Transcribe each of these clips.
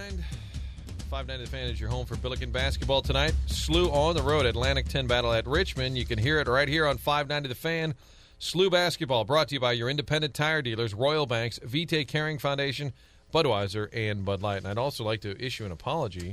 mind. 590 The Fan is your home for Billiken basketball tonight. SLU on the road, Atlantic 10 battle at Richmond. You can hear it right here on 590 The Fan. SLU basketball brought to you by your independent tire dealers, Royal Banks, Vitae Caring Foundation, Budweiser, and Bud Light. And I'd also like to issue an apology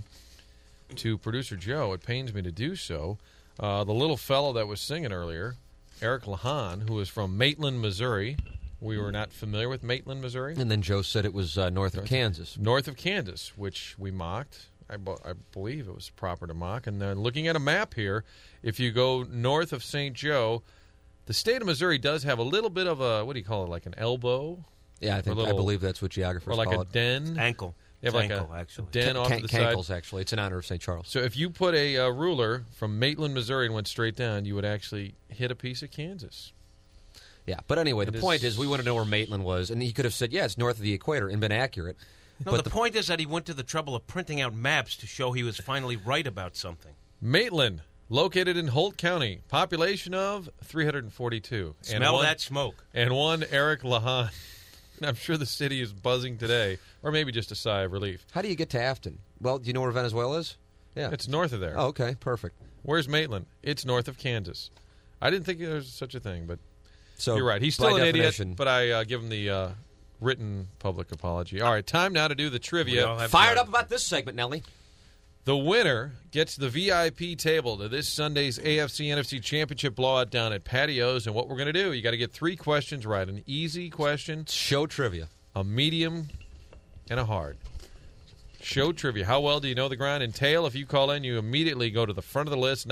to producer Joe. It pains me to do so. The little fellow that was singing earlier, Eric Lahan, who is from Maitland, Missouri. We were not familiar with Maitland, Missouri. And then Joe said it was north of Kansas. North of Kansas, which we mocked. I believe it was proper to mock. And then looking at a map here, if you go north of St. Joe, the state of Missouri does have a little bit of a, what do you call it, like an elbow? Yeah, I believe that's what geographers call it. Or like a den. Ankle. They have like a actually. den off to the side. Cankles, actually. It's in honor of St. Charles. So if you put a ruler from Maitland, Missouri, and went straight down, you would actually hit a piece of Kansas. Yeah, but anyway, the point is we want to know where Maitland was, and he could have said, yeah, it's north of the equator, and been accurate. No, but the point is that he went to the trouble of printing out maps to show he was finally right about something. Maitland, located in Holt County, population of 342. Smell that smoke. And one Eric Lahan. I'm sure the city is buzzing today, or maybe just a sigh of relief. How do you get to Afton? Well, do you know where Venezuela is? Yeah. It's north of there. Oh, okay, perfect. Where's Maitland? It's north of Kansas. I didn't think there was such a thing, but so you're right. He's still an idiot, but I give him the written public apology. All right, time now to do the trivia. Fired up about this segment, Nelly. The winner gets the VIP table to this Sunday's AFC-NFC Championship blowout down at Patios. And what we're going to do, you got to get 3 questions right. An easy question. Show trivia. A medium, and a hard. Show trivia. How well do you know the ground and tail? If you call in, you immediately go to the front of the list,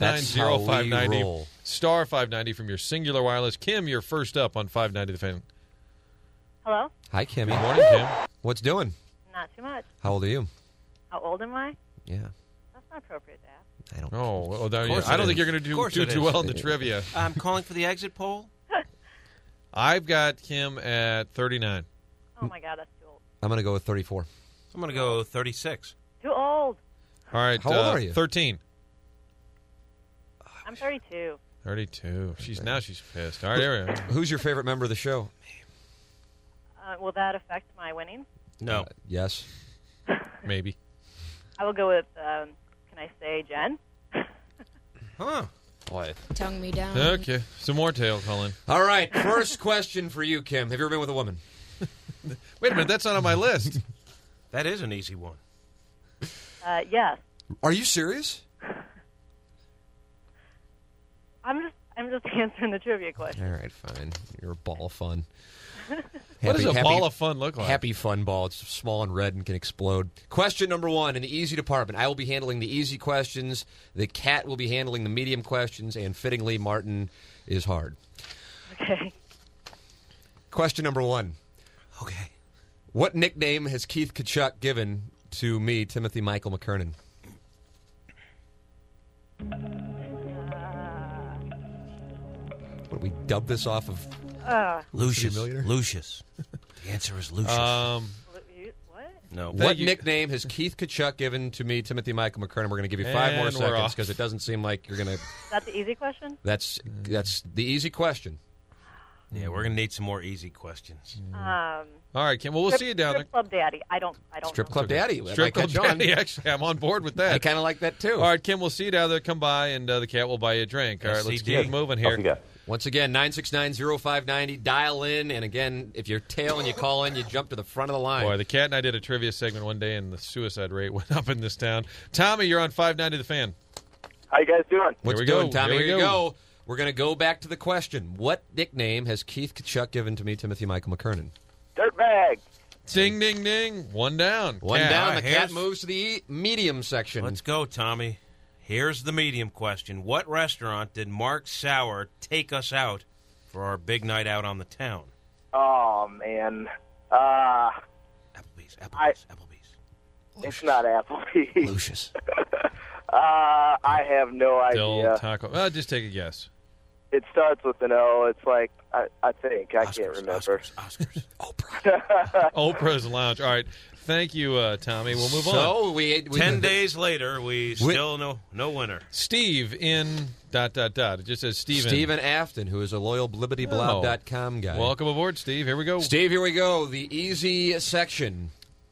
969-0590, star 590 from your Singular Wireless. Kim, you're first up on 590 The Fan. Hello? Hi, Kimmy. Good morning, Kim. What's doing? Not too much. How old are you? How old am I? Yeah. That's not appropriate to ask. I don't I don't think you're going to do too well in the trivia. I'm calling for the exit poll. I've got Kim at 39. Oh, my God, that's too old. I'm going to go with 34. I'm going to go 36. Too old. All right. How old are you? 13. I'm 32. 32. Now she's pissed. All right, here we go. Who's your favorite member of the show? Will that affect my winning? No. Yes. Maybe. I will go with, can I say Jen? Huh. Boy. Tongue me down. Okay. Some more tail calling. All right. First question for you, Kim. Have you ever been with a woman? Wait a minute. That's not on my list. That is an easy one. Yes. Are you serious? I'm just answering the trivia question. All right, fine. You're a ball of fun. What does a ball of fun look like? Happy fun ball. It's small and red and can explode. Question number 1 in the easy department. I will be handling the easy questions. The cat will be handling the medium questions. And fittingly, Martin is hard. Okay. Question number 1. Okay. What nickname has Keith Kachuk given to me, Timothy Michael McKernan? What, we dub this off of... Lucius. Lucius. The answer is Lucius. What? No. What nickname has Keith Kachuk given to me, Timothy Michael McKernan? We're going to give you 5 more seconds because it doesn't seem like you're going to... Is that the easy question? That's the easy question. Yeah, we're going to need some more easy questions. All right, Kim. Well, we'll see you down there. Strip Club Daddy. I don't Strip know. Club Daddy. Strip Club Daddy. Actually, I'm on board with that. I kind of like that, too. All right, Kim, we'll see you down there. Come by, and the cat will buy you a drink. All right, let's keep moving here. Once again, 969-0590. Dial in, and again, if you're tail and you call in, you jump to the front of the line. Boy, the cat and I did a trivia segment one day, and the suicide rate went up in this town. Tommy, you're on 590 The Fan. How you guys doing? What's doing, Tommy? Here you go. We're going to go back to the question. What nickname has Keith Kachuk given to me, Timothy Michael McKernan? Dirtbag. Ding, ding, ding. One down. One down. The cat moves to the medium section. Let's go, Tommy. Here's the medium question. What restaurant did Mark Sauer take us out for our big night out on the town? Oh, man. Applebee's. It's not Applebee's. Lucius. I have no idea. Del Taco. Just take a guess. It starts with an O. It's like, I think. I can't remember. Oscars. Oprah. Oprah's Lounge. All right. Thank you, Tommy. We'll move on. So, 10 days later, we still no winner. Steve in ... It just says Steven. Stephen Afton, who is a loyal blibbityblob.com guy. Welcome aboard, Steve. Here we go. Steve, here we go. The easy section.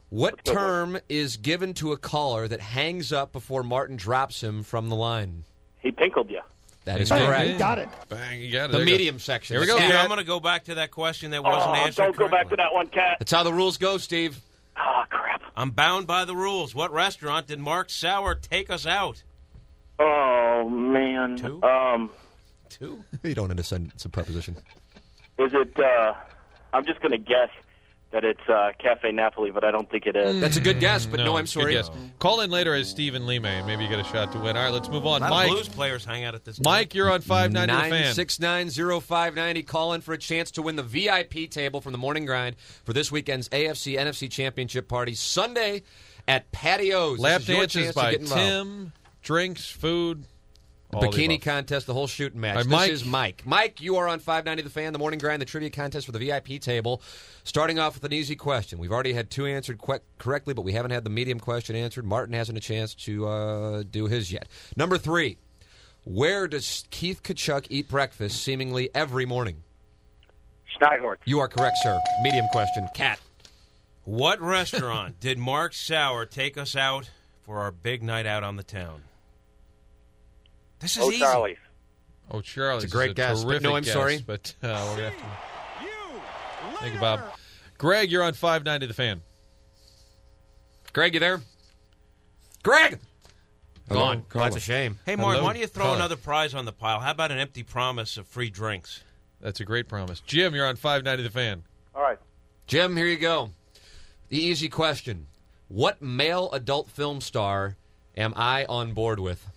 What term is given to a caller that hangs up before Martin drops him from the line? He pinkled you. That is Bang. correct. You got it. Bang, you got it. The There you go. medium section. Here we go, Steve, Cat. I'm going to go back to that question that wasn't answered Don't go back to correctly. that one, Cat. That's how the rules go, Steve. Oh, crap. I'm bound by the rules. What restaurant did Mark Sauer take us out? Oh, man. Two? Two? You don't need to send some preposition. Is it, I'm just going to guess that it's Cafe Napoli, but I don't think it is. That's a good guess, but no, I'm good sorry. guess. Call in later as Stephen Lee May, and maybe you get a shot to win. All right, let's move on. A lot of Mike, Blues players hang out at this. Mike, you're on 590 The Fan. 9690590. Call in for a chance to win the VIP table from the Morning Grind for this weekend's AFC NFC Championship party Sunday at Patios. Lap This is your dances chance to by get involved. Tim, drinks, food, all the Bikini above. contest, the whole shooting match. All right, Mike. This is Mike. Mike, you are on 590 The Fan, the Morning Grind, the trivia contest for the VIP table. Starting off with an easy question. We've already had two answered correctly, but we haven't had the medium question answered. Martin hasn't a chance to do his yet. Number 3. Where does Keith Kachuk eat breakfast seemingly every morning? Schneidhorst. You are correct, sir. Medium question. Cat. What restaurant did Mark Sauer take us out for our big night out on the town? This is Oh, easy. Charlie's. Oh, Charlie's It's a great is guess, but terrific no, I'm guess, sorry. But we're going to have to... Thank you, Bob. Greg, you're on 590 The Fan. Greg, you there? Greg! Gone. Hello, That's a shame. Hey, Mark, Hello, why don't you throw caller. another prize on the pile? How about an empty promise of free drinks? That's a great promise. Jim, you're on 590 The Fan. All right. Jim, here you go. The easy question. What male adult film star am I on board with?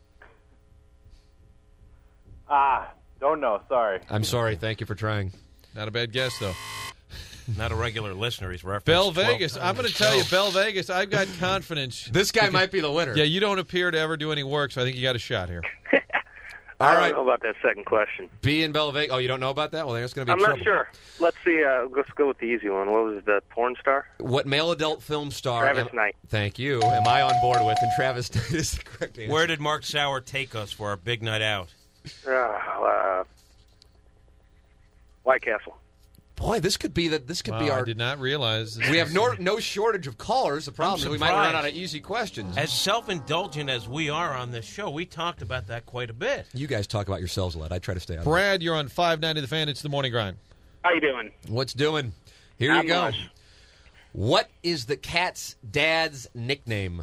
Don't know. Sorry. I'm sorry. Thank you for trying. Not a bad guess, though. Not a regular listener. He's referenced Bell 12 Vegas. I'm going to tell you, Bell Vegas, I've got confidence. This guy might be the winner. Yeah, you don't appear to ever do any work, so I think you got a shot here. All right. know about that second question. B in Bell Vegas. Oh, you don't know about that? Well, there's going to be I'm trouble. not sure. Let's see. Let's go with the easy one. What was it, the porn star? What male adult film star? Travis Knight. Thank you. Am I on board with? And Travis Knight is the correct answer. Where did Mark Sauer take us for our big night out? White Castle. Boy, this could be Wow, our. I did not realize. This We was- have no shortage of callers. The problem is we might run surprised. out of easy questions. As self-indulgent as we are on this show, we talked about that quite a bit. You guys talk about yourselves a lot. I try to stay out of it. Brad, you're on 590 The Fan. It's the Morning Grind. How you doing? What's doing? Here Not you go. much. What is the cat's dad's nickname?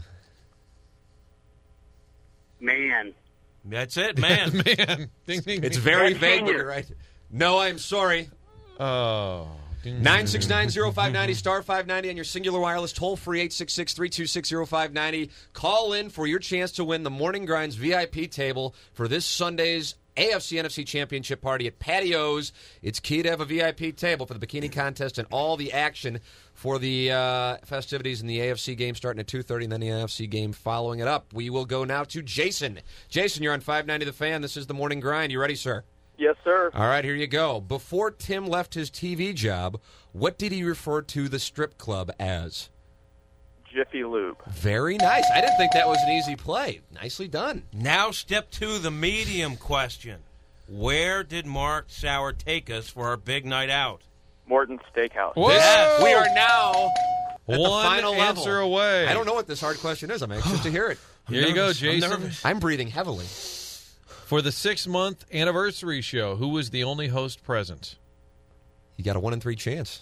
Man. That's it, man. Man. Ding, ding, It's ding. very Ted vague, but Senior. you're right. No, I'm sorry. Oh. Ding, 969-0590, star 590 on your singular wireless, toll-free 866-326-0590. Call in for your chance to win the Morning Grind's VIP table for this Sunday's AFC-NFC Championship party at Patios. It's key to have a VIP table for the bikini contest and all the action for the festivities in the AFC game starting at 2:30 and then the NFC game following it up. We will go now to Jason. Jason, you're on 590 The Fan. This is the Morning Grind. You ready, sir? Yes, sir. All right, here you go. Before Tim left his TV job, what did he refer to the strip club as? Jiffy Lube. Very nice. I didn't think that was an easy play. Nicely done. Now, step 2, the medium question. Where did Mark Sauer take us for our big night out? Morton's Steakhouse. Whoa! This- we are now at the One final answer level. away. I don't know what this hard question is. I'm anxious to hear it. Here you go, Nervous. I'm Jason. nervous. I'm breathing heavily. For the 6-month anniversary show, who was the only host present? You got a 1 in 3 chance.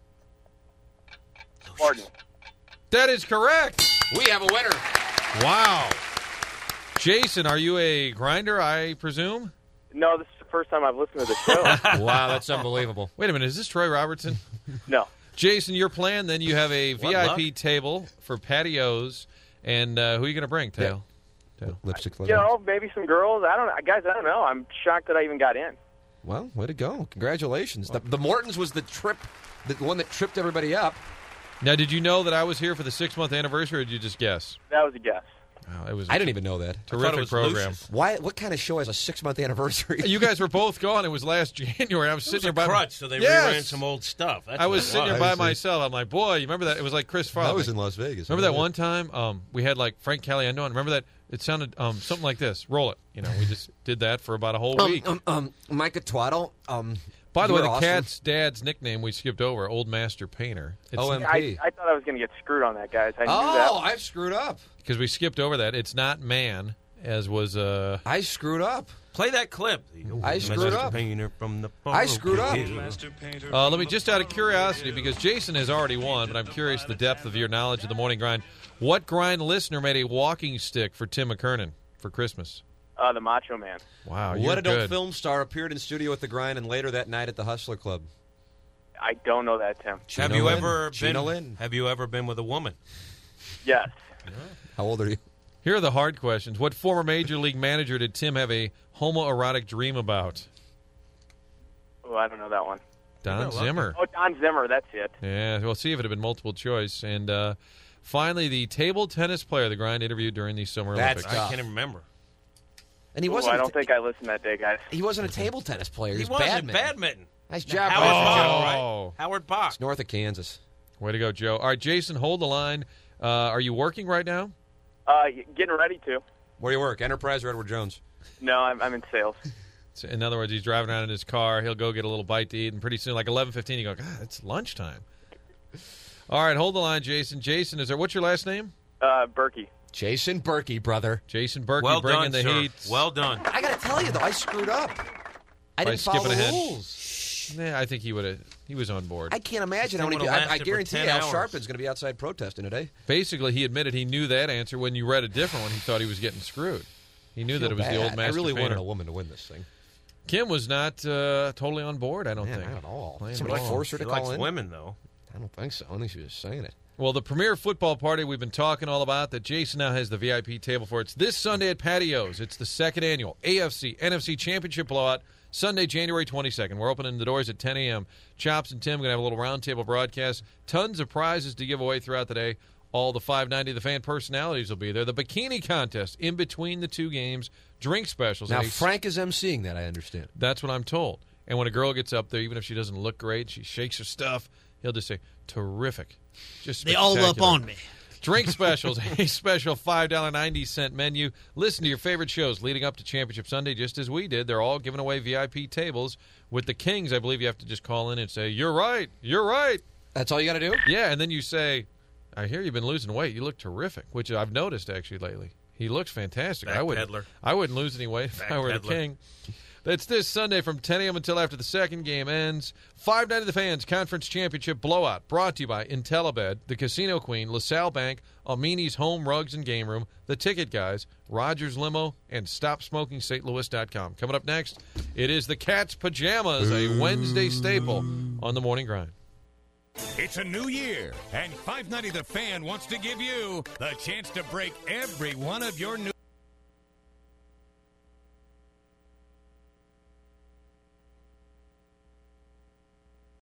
Martin. That is correct. We have a winner. Wow. Jason, are you a grinder, I presume? No, this is the first time I've listened to the show. Wow, that's unbelievable. Wait a minute, is this Troy Robertson? No. Jason, your plan, then you have a What VIP luck. table for patios, and who are you going to bring, Tail? Lipstick. You know, maybe some girls. I don't know. Guys, I don't know. I'm shocked that I even got in. Well, way to go. Congratulations. The Mortons was the one that tripped everybody up. Now, did you know that I was here for the 6-month anniversary, or did you just guess? That was a guess. Oh, it was I didn't even know that. I thought it terrific was program. Lucius. Why? What kind of show has a 6-month anniversary? You guys were both gone. It was last January. I was It sitting was here a by crutch, so they Yes! reran some old stuff. That's I was what it sitting here was. by myself. I'm like, boy, you remember that? It was like Chris Farley. I was in Las Vegas. Remember that one time we had like Frank Caliendo, and remember that it sounded something like this. Roll it. You know, we just did that for about a whole week. Micah Twaddle. By the way, You the were awesome. cat's dad's nickname we skipped over, Old Master Painter. It's OMP. I thought I was going to get screwed on that, guys. I knew that. Oh, I've screwed up. because we skipped over that. It's not man, as was I screwed up. Play that clip. I screwed up. I screwed up. Let me, just out of curiosity, because Jason has already won, but I'm curious the depth of your knowledge of the morning grind. What grind listener made a walking stick for Tim McKernan for Christmas? The Macho Man. Wow, What you're adult good. film star appeared in studio with the grind and later that night at the Hustler Club? I don't know that, Tim. Have you ever Gina been? Lynn. Have you ever been with a woman? Yes. How old are you? Here are the hard questions. What former Major League manager did Tim have a homoerotic dream about? Oh, I don't know that one. Don Zimmer. Oh, Don Zimmer. That's it. Yeah, we'll see if it had been multiple choice. And finally, the table tennis player the grind interviewed during the Summer That's Olympics. tough. I can't even remember. And he Ooh, wasn't. I don't think I listened that day, guys. He wasn't a table tennis player. He was wasn't badminton. Nice Howard job, Joe, Ryan. Oh. right? Howard Bach. It's north of Kansas. Way to go, Joe. All right, Jason, hold the line. Are you working right now? Getting ready to. Where do you work? Enterprise or Edward Jones? No, I'm in sales. So in other words, he's driving around in his car. He'll go get a little bite to eat, and pretty soon, like 11:15, you go, God, it's lunchtime. All right, hold the line, Jason. Jason, what's your last name? Berkey. Jason Berkey, brother. Jason Berkey Well bringing done, the sir. heat. Well done. I got to tell you, though, I screwed up. I By didn't follow skipping the ahead. rules. Nah, I think he was on board. I can't imagine how This many thing people. would've I lasted for guarantee 10 Al hours. Sharpton's going to be outside protesting today. Basically, he admitted he knew that answer. When you read a different one, he thought he was getting screwed. He knew that it was the old master I really painter. wanted a woman to win this thing. Kim was not totally on board, I don't Man, think. not at all. Playing Somebody ball. forced her She to likes call in. women, though. I don't think so. I think she was just saying it. Well, the premier football party we've been talking all about that Jason now has the VIP table for. It's this Sunday at Patios. It's the second annual AFC NFC Championship Blowout, Sunday, January 22nd. We're opening the doors at 10 a.m. Chops and Tim going to have a little roundtable broadcast. Tons of prizes to give away throughout the day. All the 590 The Fan personalities will be there. The bikini contest in between the two games. Drink specials. Now, And Frank is emceeing that, I understand. That's what I'm told. And when a girl gets up there, even if she doesn't look great, she shakes her stuff, he'll just say, terrific. Just They all up spectacular. on me. Drink specials, a special $5.90 menu. Listen to your favorite shows leading up to Championship Sunday, just as we did. They're all giving away VIP tables. With the Kings, I believe you have to just call in and say, you're right, you're right. That's all you got to do? Yeah, and then you say, I hear you've been losing weight. You look terrific, which I've noticed actually lately. He looks fantastic. I wouldn't lose any weight if I were the King. That's this Sunday from 10 a.m. until after the second game ends. 590 The Fans Conference Championship Blowout, brought to you by Intellibed, the Casino Queen, LaSalle Bank, Amini's Home Rugs and Game Room, The Ticket Guys, Rogers Limo, and StopSmokingSt.Louis.com. Coming up next, it is the Cat's Pajamas, a Wednesday staple on the Morning Grind. It's a new year, and 590 The Fan wants to give you the chance to break every one of your new